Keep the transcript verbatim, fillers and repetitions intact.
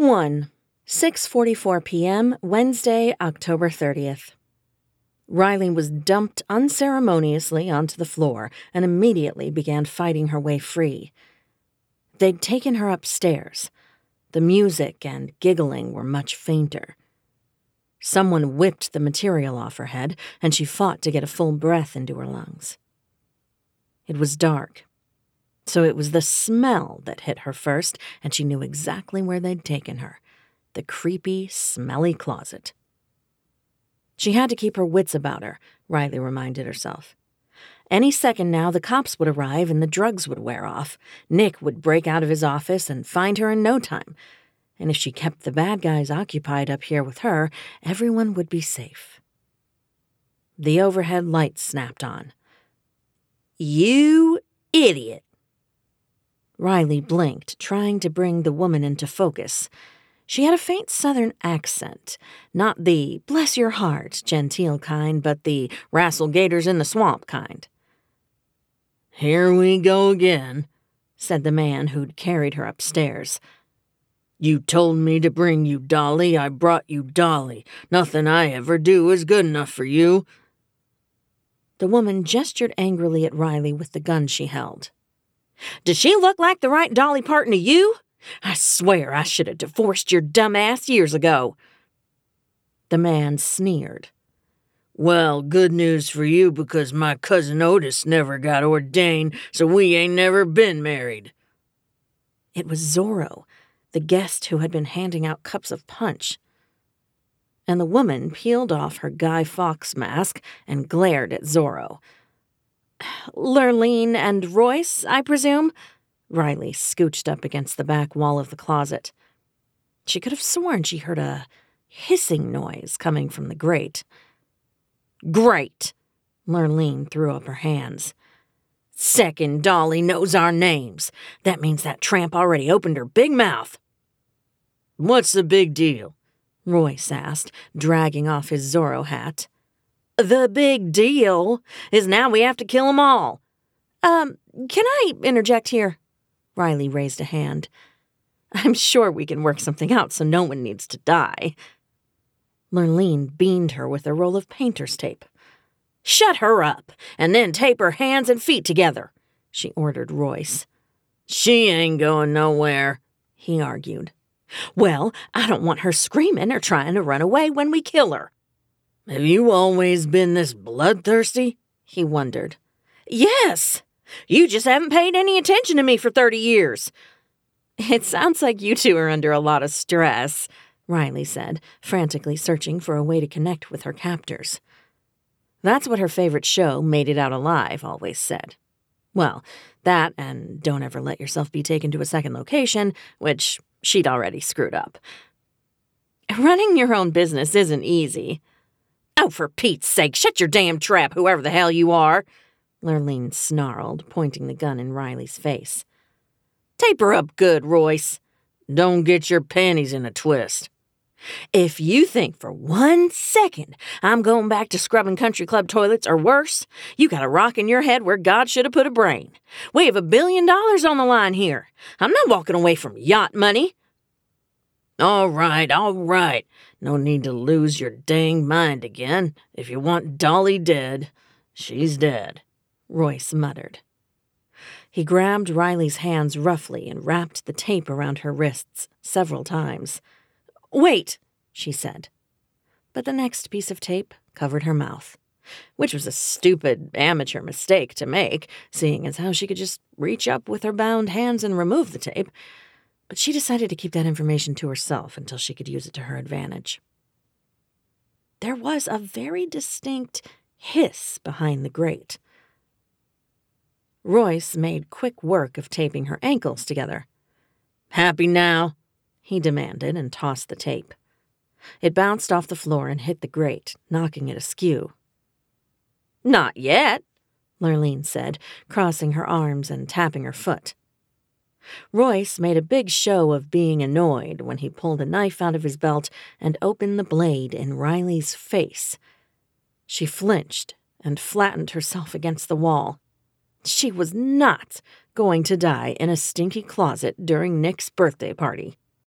one. six forty-four p.m., Wednesday, October thirtieth. Riley was dumped unceremoniously onto the floor and immediately began fighting her way free. They'd taken her upstairs. The music and giggling were much fainter. Someone whipped the material off her head, and she fought to get a full breath into her lungs. It was dark, so it was the smell that hit her first, and she knew exactly where they'd taken her. The creepy, smelly closet. She had to keep her wits about her, Riley reminded herself. Any second now, the cops would arrive and the drugs would wear off. Nick would break out of his office and find her in no time. And if she kept the bad guys occupied up here with her, everyone would be safe. The overhead lights snapped on. "You idiot!" Riley blinked, trying to bring the woman into focus. She had a faint southern accent, not the bless your heart genteel kind, but the wrestle gators in the swamp kind. "Here we go again," said the man who'd carried her upstairs. "You told me to bring you Dolly, I brought you Dolly. Nothing I ever do is good enough for you." The woman gestured angrily at Riley with the gun she held. "Does she look like the right Dolly Parton to you? I swear I should have divorced your dumb ass years ago." The man sneered. "Well, good news for you because my cousin Otis never got ordained, so we ain't never been married." It was Zorro, the guest who had been handing out cups of punch. And the woman peeled off her Guy Fawkes mask and glared at Zorro. "Lurleen and Royce, I presume?" Riley scooched up against the back wall of the closet. She could have sworn she heard a hissing noise coming from the grate. "Great!" Lurleen threw up her hands. "Second Dolly knows our names. That means that tramp already opened her big mouth." "What's the big deal?" Royce asked, dragging off his Zorro hat. "The big deal is now we have to kill 'em all." Um, can I interject here?" Riley raised a hand. "I'm sure we can work something out so no one needs to die." Lurleen beamed her with a roll of painter's tape. "Shut her up, and then tape her hands and feet together," she ordered Royce. "She ain't going nowhere," he argued. "Well, I don't want her screaming or trying to run away when we kill her." "Have you always been this bloodthirsty?" he wondered. "Yes. You just haven't paid any attention to me for thirty years. "It sounds like you two are under a lot of stress," Riley said, frantically searching for a way to connect with her captors. That's what her favorite show, Made It Out Alive, always said. Well, that and Don't Ever Let Yourself Be Taken to a Second Location, which she'd already screwed up. "Running your own business isn't easy." "Oh, for Pete's sake, shut your damn trap, whoever the hell you are," Lurleen snarled, pointing the gun in Riley's face. "Tape her up good, Royce. Don't get your panties in a twist." "If you think for one second I'm going back to scrubbing country club toilets or worse, you got a rock in your head where God should have put a brain. We have a billion dollars on the line here. I'm not walking away from yacht money." "All right, all right. No need to lose your dang mind again. If you want Dolly dead, she's dead," Royce muttered. He grabbed Riley's hands roughly and wrapped the tape around her wrists several times. "Wait," she said. But the next piece of tape covered her mouth, which was a stupid amateur mistake to make, seeing as how she could just reach up with her bound hands and remove the tape. But she decided to keep that information to herself until she could use it to her advantage. There was a very distinct hiss behind the grate. Royce made quick work of taping her ankles together. "Happy now?" he demanded and tossed the tape. It bounced off the floor and hit the grate, knocking it askew. "Not yet," Lurleen said, crossing her arms and tapping her foot. Royce made a big show of being annoyed when he pulled a knife out of his belt and opened the blade in Riley's face. She flinched and flattened herself against the wall. She was not going to die in a stinky closet during Nick's birthday party.